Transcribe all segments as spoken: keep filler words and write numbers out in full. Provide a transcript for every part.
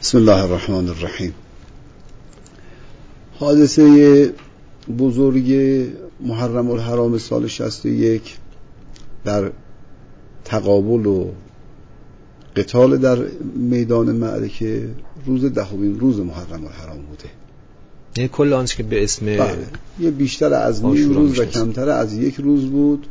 بسم الله الرحمن الرحیم. حادثه بزرگ محرم الحرام سال شصت و یک در تقابل و قتال در میدان معرکه روز دهمین روز محرم الحرام بوده. یعنی کل آنچه که به اسم بله. یه بیشتر از نیم روز و کمتر از یک روز بود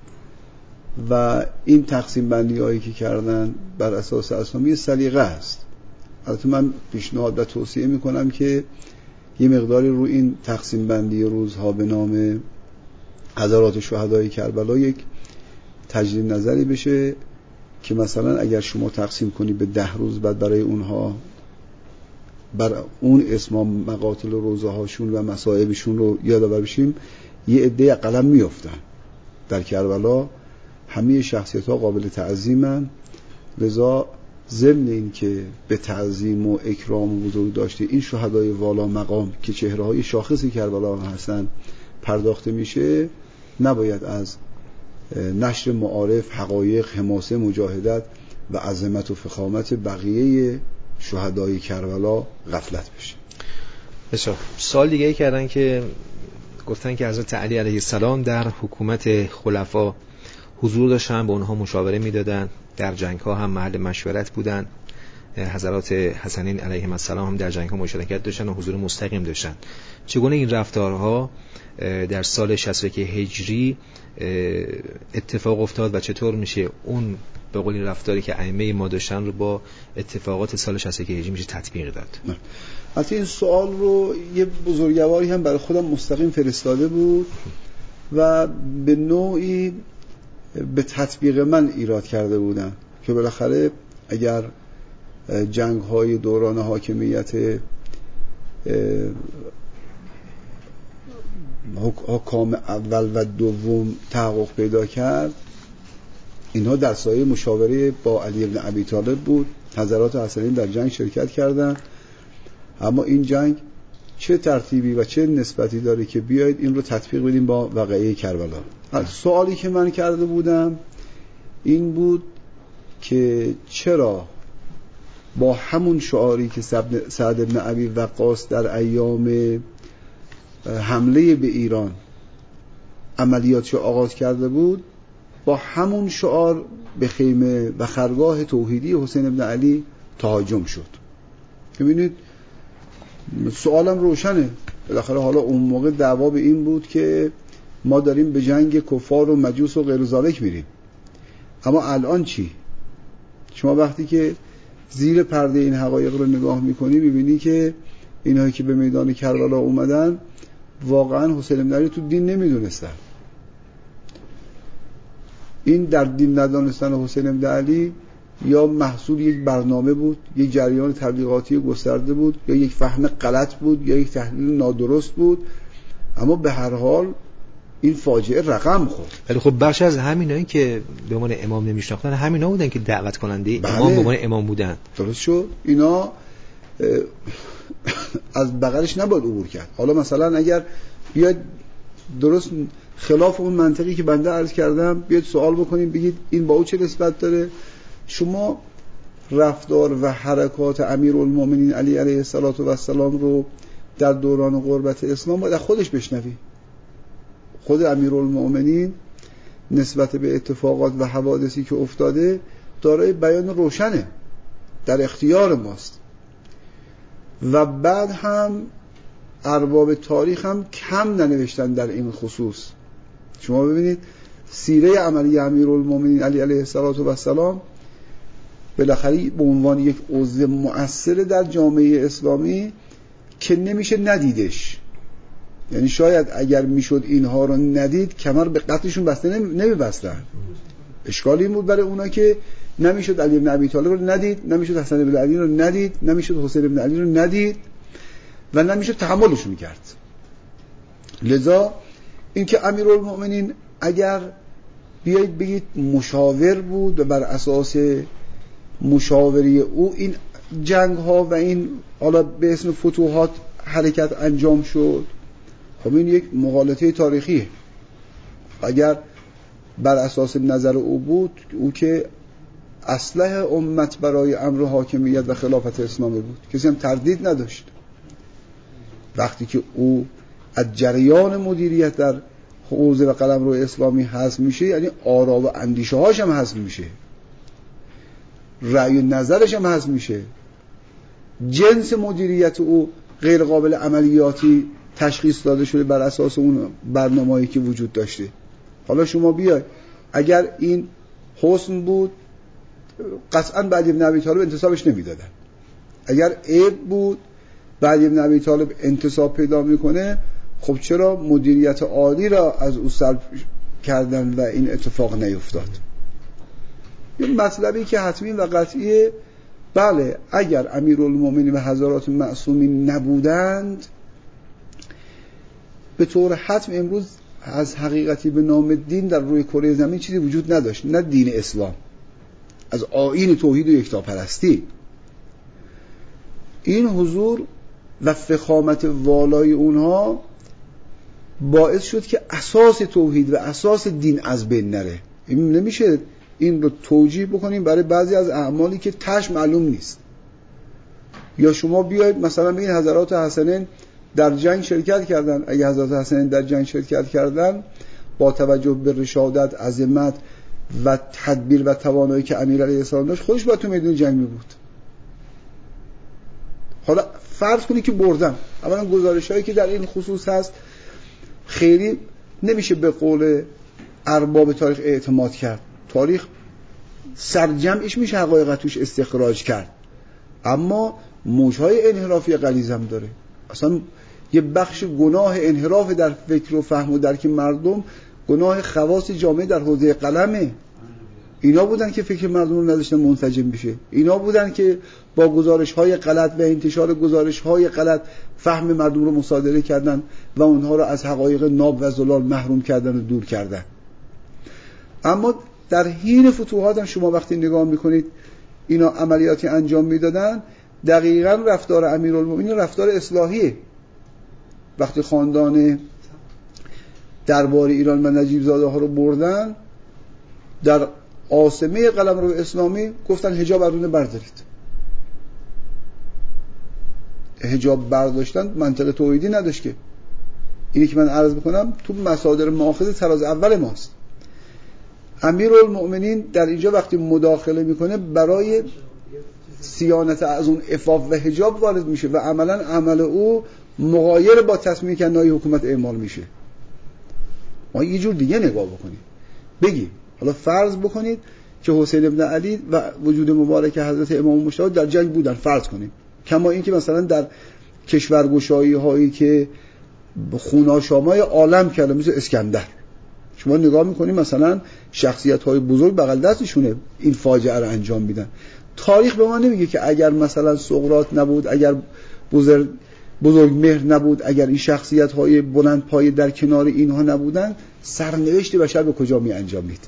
و این تقسیم بندی هایی که کردن بر اساس اسامی سلیقه است. البته من پیشنهاد و توصیه میکنم که یه مقداری رو این تقسیم بندی روزها به نام حضرات شهدای کربلا یک تجدید نظری بشه که مثلا اگر شما تقسیم کنی به ده روز، بعد برای اونها بر اون اسم مقاتل و روزه هاشون و مصائبشون رو یادآور بشیم، یه عده قلم میافتن. در کربلا همه شخصیت ها قابل تعظیمن، لذا ضمن این که به تعظیم و اکرام و بزرگ داشته این شهدای والا مقام که چهره های شاخصی کربلا هستن پرداخته میشه، نباید از نشر معارف، حقایق، حماسه، مجاهدت و عظمت و فخامت بقیه شهدای کربلا غفلت بشه. بسیار. سوال دیگه ای کردن که گفتن که حضرت علی علیه السلام در حکومت خلفا حضور داشتن، به اونها مشاوره میدادن، در جنگ ها هم محل مشورت بودن، حضرات حسنین علیهم السلام هم در جنگ ها مشارکت داشتن و حضور مستقیم داشتن. چگونه این رفتارها در سال شصت و یک هجری اتفاق افتاد و چطور میشه اون به قولی رفتاری که ائمه ما داشتن رو با اتفاقات سال شصت و یک هجری میشه تطبیق داد؟ البته این سوال رو یه بزرگواری هم برای خودم مستقیم فرستاده بود و به نوعی به تطبیق من ایراد کرده بودن که بالاخره اگر جنگ های دوران حاکمیت حکام اول و دوم تحقق پیدا کرد، اینها در سایه مشاوره با علی بن ابی طالب بود. حضرات حسنین در جنگ شرکت کردند، اما این جنگ چه ترتیبی و چه نسبتی داره که بیایید این رو تطبیق بدیم با واقعه کربلا؟ سوالی که من کرده بودم این بود که چرا با همون شعاری که سعد بن ابی وقاص در ایام حمله به ایران عملیاتش آغاز کرده بود، با همون شعار به خیمه و خرگاه توحیدی حسین بن علی تهاجم شد. ببینید سوالم روشنه. بالاخره حالا اون موقع دعوا به این بود که ما داریم به جنگ کفار و مجوس و غیر ذالک میریم، اما الان چی؟ شما وقتی که زیر پرده این حقایق رو نگاه میکنی میبینی که اینهایی که به میدان کربلا اومدن واقعا حسین بن علی تو دین نمیدونستن. این در دین ندانستن حسین بن علی یا محصول یک برنامه بود، یک جریان تبلیغاتی گسترده بود، یا یک فهم غلط بود، یا یک تحلیل نادرست بود، اما به هر حال این فاجعه رقم خورد. ولی خب بخش از همینایی که به عنوان امام نمیشناختن همینا بودن که دعوت کننده بله. امام به عنوان امام بودن. درست شد. اینا از بغلش نباید عبور کرد. حالا مثلا اگر بیاد درست خلاف اون منطقی که بنده عرض کردم بیاد سوال بکنیم بگید این با او چه نسبت داره، شما رفتار و حرکات امیرالمومنین علی علیه السلام رو در دوران غربت اسلام باید خودش بشنوی. خود امیرالمومنین نسبت به اتفاقات و حوادثی که افتاده دارای بیان روشنه، در اختیار ماست. و بعد هم ارباب تاریخ هم کم ننوشتن در این خصوص. شما ببینید سیره عملی امیرالمومنین علی علیه السلام بالاخره به عنوان یک عضو مؤثر در جامعه اسلامی که نمیشه ندیدش. یعنی شاید اگر میشد اینها رو ندید کمر به قتلشون بسته نمیبستن. اشکالی این بود برای اونا که نمیشد علی بن ابی طالب رو ندید، نمیشد حسن بن علی رو ندید، نمیشد حسین بن علی رو ندید و نمیشد تحملشون کرد. لذا اینکه امیرالمومنین اگر بیایید بگید مشاور بود و بر اساس مشاوره او این جنگ ها و این حالا به اسم فتوحات حرکت انجام شد، خب این یک مغالطه اصلح امت برای امر حاکمیت و خلافت اسلامی بود، کسی هم تردید نداشت. وقتی که او از جریان مدیریت در حوزه و قلمرو اسلامی حذف میشه، یعنی آرا و اندیشه هاش هم حذف میشه، رأی و نظرش هم حذف میشه، جنس مدیریت او غیر قابل عملیاتی تشخیص داده شده بر اساس اون برنامه‌ای که وجود داشته. حالا شما بیای اگر این حسن بود قطعاً بعد ابن ابی طالب انتصابش نمیدادن، اگر عیب بود بعد ابن ابی طالب انتصاب پیدا میکنه، خب چرا مدیریت عالی را از او سلب کردن و این اتفاق نیفتاد؟ این مطلبی که حتمی و قطعیه. بله اگر امیرالمومنین و حضرات معصومین نبودند، به طور حتم امروز از حقیقتی به نام دین در روی کره زمین چیزی وجود نداشت، نه دین اسلام، از آیین توحید و یکتاپرستی. این حضور و فخامت والای اونها باعث شد که اساس توحید و اساس دین از بین نره. این نمیشه این رو توجیه بکنیم برای بعضی از اعمالی که تش معلوم نیست. یا شما بیاید مثلا بگید حضرات حسنین در جنگ شرکت کردن، اگه حضرات حسنین در جنگ شرکت کردن با توجه به رشادت، عظمت و تدبیر و توانایی که امیر علیه السلام داشت، خودش با تو میدون جنگ می بود. حالا فرض کنی که بردن، اولا گزارش‌هایی که در این خصوص هست خیلی نمیشه به قول ارباب تاریخ اعتماد کرد. تاریخ سرجمعش میشه حقایق توش استخراج کرد، اما موجهای انحرافی غلیظ داره. اصلا یه بخش گناه انحراف در فکر و فهم و درک مردم گناه خواص جامعه در حوزه قلمه. اینا بودن که فکر مردم رو نداشتن منسجم بشه، اینا بودن که با گزارش‌های غلط و انتشار گزارش‌های غلط فهم مردم رو مصادره کردن و اونها رو از حقایق ناب و زلال محروم کردن و دور کردن. اما در حین فتوحات هم شما وقتی نگاه میکنید اینا عملیاتی انجام میدادن، دقیقاً رفتار امیرالمومنین رفتار اصلاحیه. وقتی خاندان دربار ایران و نجیب زاده ها رو بردن در عاصمه قلمرو اسلامی، گفتن حجاب ارونه بردارید. حجاب برداشتن منطق توحیدی نداشت که. اینی که من عرض بکنم تو مصادر مؤاخذ تراز اول ماست. امیرالمؤمنین در اینجا وقتی مداخله میکنه برای صیانت از اون عفاف و حجاب وارد میشه و عملا عمل او مغایر با تصمیم کنای حکومت اعمال میشه. ما یه جور دیگه نگاه بکنیم، بگیم حالا فرض بکنید که حسین ابن علی و وجود مبارک حضرت امام مجتبی در جنگ بودن، فرض کنیم، کما این که مثلا در کشورگشایی هایی که خوناشامای عالم کرده مثل اسکندر، شما نگاه میکنید مثلا شخصیت های بزرگ بغل دستشونه این فاجعه رو انجام میدن. تاریخ به ما نمیگه که اگر مثلا سقراط نبود، اگر بزرگ بزرگ مهر نبود، اگر این شخصیت های بلند پایه در کنار اینها نبودن، سرنوشت بشر به کجا می انجامید.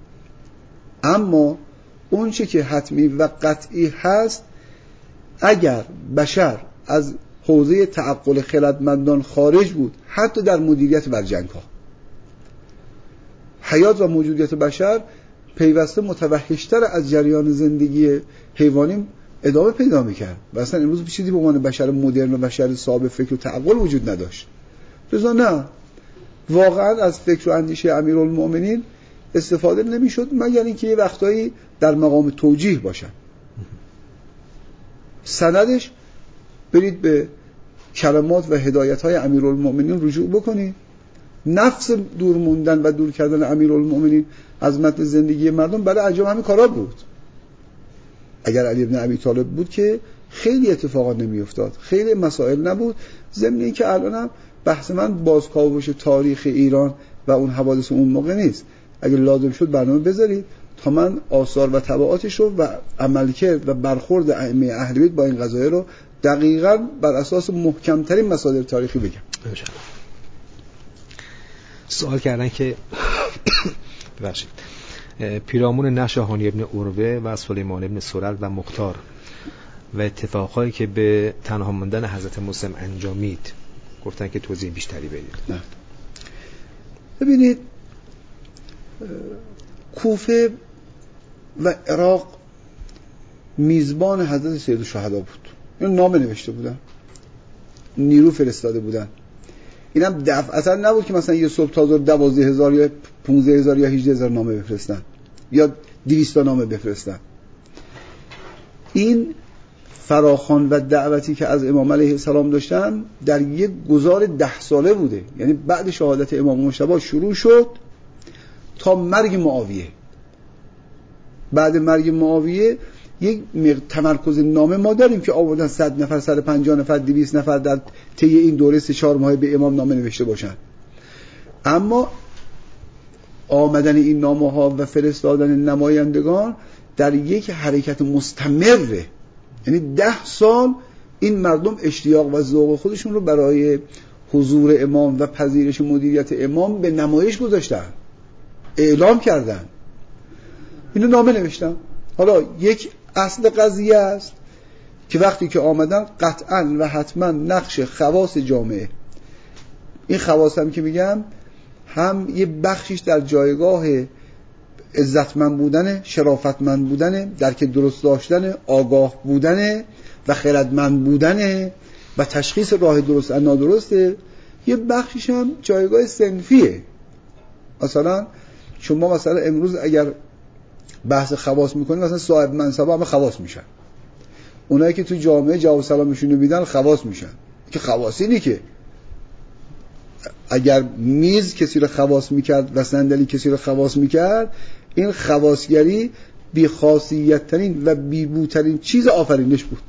اما اون چه که حتمی و قطعی هست، اگر بشر از حوزه تعقل خردمندان خارج بود، حتی در مدیریت بر جنگ ها، حیات و موجودیت بشر پیوسته متوحشتر از جریان زندگی حیوانی ادامه پیدا میکرد و اصلا امروز چیزی به عنوان بشر مدرن و بشر صاحب فکر و تعقل وجود نداشت. لذا نه، واقعا از فکر و اندیشه امیرالمؤمنین استفاده نمیشد مگر اینکه یه وقتایی در مقام توجیه باشن. سندش برید به کلمات و هدایت‌های امیرالمؤمنین رجوع بکنید. نفس دور موندن و دور کردن امیرالمؤمنین از متن زندگی مردم برای انجام همین کارا بود. اگر علی ابن ابی طالب بود که خیلی اتفاقات نمی افتاد، خیلی مسائل نبود. ضمن این که الانم بحث من بازکاوش تاریخ ایران و اون حوادث اون موقع نیست. اگر لازم شد برنامه بذارید تا من آثار و تبعاتش رو و عملکرد و برخورد ائمه اهل بیت با این قضایه رو دقیقاً بر اساس محکم‌ترین مصادر تاریخی بگم. سوال کردن که ببخشید پیرامون نشأ هانی ابن عروه و سلیمان ابن سرل و مختار و اتفاقهایی که به تنها ماندن حضرت مسلم انجامید، گفتن که توضیح بیشتری بدید. نه ببینید، کوفه و عراق میزبان حضرت سیدالشهدا بود. این نامه نوشته بودن، نیرو فرستاده بودن. اینم دفعتا نبود که مثلا یه صبح تا ظهر دوازده هزار یا پانزده هزار یا هجده هزار نامه بفرستن یا دویست تا نامه بفرستن. این فراخوان و دعوتی که از امام علیه السلام داشتن در یک گذار ده ساله بوده، یعنی بعد شهادت امام مجتبی شروع شد تا مرگ معاویه. بعد مرگ معاویه یک تمرکز نامه ما داریم که آوردن صد نفر، صد و پنجاه نفر، دویست نفر در طی این دوره سه چهار ماه به امام نامه نوشته باشن. اما آمدن این نامه ها و فرستادن نمایندگان در یک حرکت مستمره، یعنی ده سال این مردم اشتیاق و ذوق خودشون رو برای حضور امام و پذیرش مدیریت امام به نمایش گذاشتن، اعلام کردن، اینو نامه نوشتن. حالا یک اصل قضیه است که وقتی که آمدن قطعا و حتما نقش خواص جامعه، این خواص هم که میگم هم یه بخشیش در جایگاه عزتمند بودن، شرافتمند بودن، درک درست داشتن، آگاه بودن و خردمند بودن و تشخیص راه درست و نادرسته، یه بخشیش هم جایگاه صنفیه. مثلا شما مثلا امروز اگر بحث خواص میکنید، مثلا صاحب منصبا هم خواص میشن، اونایی که تو جامعه جواب سلامشون رو میدن خواص میشن. که خواصی نی که اگر میز کسی رو خواص میکرد و صندلی کسی رو خواص میکرد، این خواصگری بی خاصیت ترین و بی بوترین چیز آفرینش بود.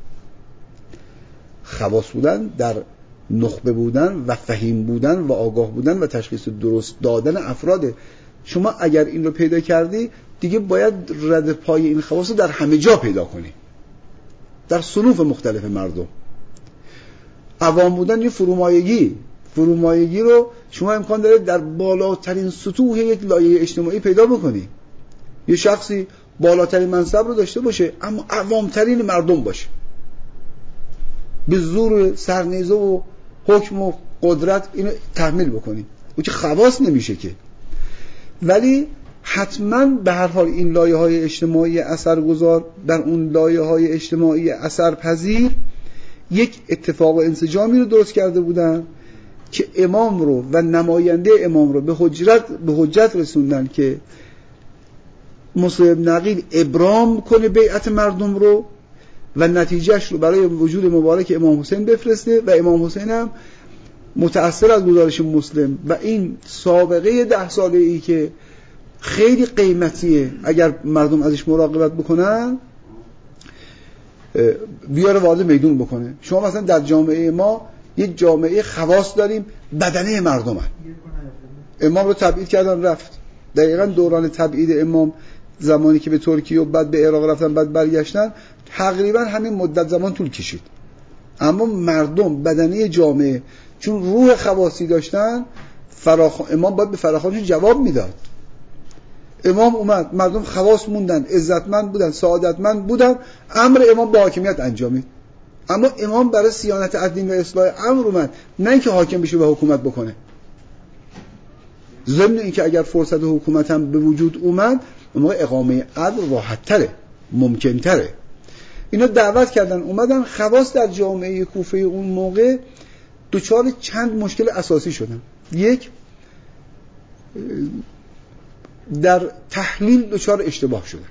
خواص بودن در نخبه بودن و فهیم بودن و آگاه بودن و تشخیص درست دادن افراده. شما اگر این رو پیدا کردی، دیگه باید رد پای این خواص رو در همه جا پیدا کنی، در صنوف مختلف مردم. عوام بودن یه فرومایگی فرومایگی رو شما امکان داره در بالاترین سطوح یک لایه اجتماعی پیدا بکنی. یه شخصی بالاترین منصب رو داشته باشه اما عوامترین مردم باشه، به زور سرنیزه و حکم و قدرت اینو تحمیل بکنی، او که خواص نمیشه که. ولی حتما به هر حال این لایه های اجتماعی اثرگذار در اون لایه های اجتماعی اثرپذیر یک اتفاق و انسجامی رو درست کرده بودن که امام رو و نماینده امام رو به حجت به حجت رسوندن که موسی بن عقیل ابرام کنه بیعت مردم رو و نتیجهش رو برای وجود مبارک امام حسین بفرسته. و امام حسین هم متأثر از گزارش مسلم و این سابقه ده ساله ای که خیلی قیمتیه اگر مردم ازش مراقبت بکنن، بیاره وارد میدون بکنه. شما مثلا در جامعه ما یک جامعه خواص داریم، بدنه مردم هست. امام رو تبعید کردن رفت. دقیقا دوران تبعید امام زمانی که به ترکیه و بعد به عراق رفتن بعد برگشتن تقریبا همین مدت زمان طول کشید. اما مردم بدنه جامعه چون روح خواصی داشتن، فراخ... امام باید به فراخوانشون جواب میداد. امام اومد، مردم خواص موندن، عزتمند بودن، سعادتمند بودن، امر امام با حاکمیت انجامید. اما امام برای صیانت الدین و اصلاح امر اومد، نه اینکه حاکم بشه و حکومت بکنه. ضمن اینکه اگر فرصت حکومت هم به وجود اومد، اون موقع اقامه عدل راحت تره، ممکن تره. اینا دعوت کردن اومدن. خواص در جامعه کوفه اون موقع دچار چند مشکل اساسی شدن. یک، در تحلیل دچار اشتباه شدن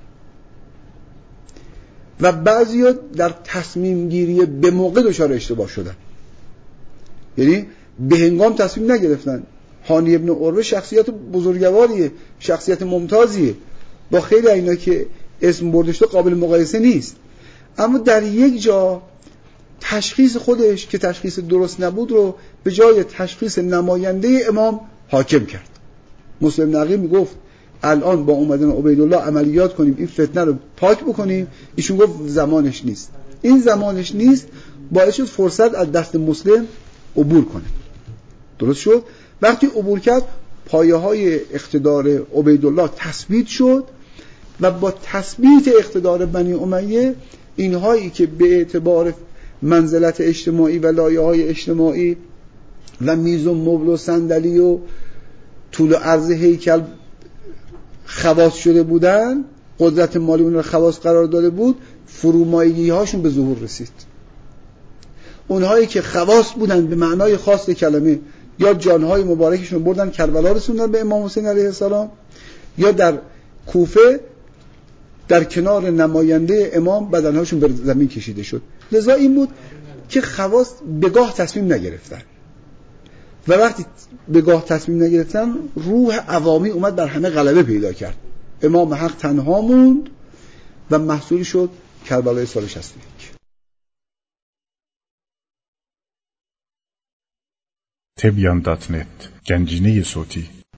و بعضیا در تصمیم گیری به موقع دچار اشتباه شدن، یعنی به هنگام تصمیم نگرفتن. هانی ابن عروه شخصیت بزرگواریه، شخصیت ممتازیه، با خیلی اینا که اسم برده شده قابل مقایسه نیست، اما در یک جا تشخیص خودش که تشخیص درست نبود رو به جای تشخیص نماینده امام حاکم کرد. موسی بن عقیل میگفت الان با اومدن عبیدالله عملیات کنیم این فتنه رو پاک بکنیم. ایشون گفت زمانش نیست. این زمانش نیست باعث شد فرصت از دست مسلم عبور کنه. درست شد؟ وقتی عبور کرد پایه های اقتدار عبیدالله تثبیت شد و با تثبیت اقتدار بنی امیه اینهایی که به اعتبار منزلت اجتماعی و لایه های اجتماعی و میز و مبل و صندلی و طول و عرض هیکل خواص شده بودن، قدرت مالی اون رو خواص قرار داده بود، فرومایگی هاشون به ظهور رسید. اونهایی که خواص بودن به معنای خاص کلمه، یا جانهای مبارکشون بردن کربلا رسوندن به امام حسین علیه السلام، یا در کوفه در کنار نماینده امام بدنهاشون به زمین کشیده شد. لذا این بود که خواص بگاه تصمیم نگرفتن و وقتی بگاه تصمیم نگرفتن روح عوامی اومد بر همه غلبه پیدا کرد. امام حق تنها موند و محصول شد کربلای سال شصت و یک. تبیان دات نت گنجینه صوتی